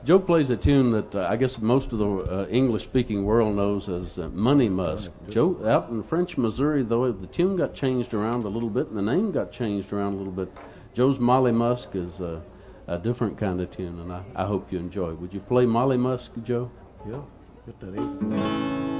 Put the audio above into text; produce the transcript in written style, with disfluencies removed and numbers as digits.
Joe plays a tune that I guess most of the English-speaking world knows as Money Musk. Joe, out in French Missouri, though, the tune got changed around a little bit and the name got changed around a little bit. Joe's Molly Musk is a different kind of tune, and I hope you enjoy. Would you play Molly Musk, Joe? Yeah, get that in.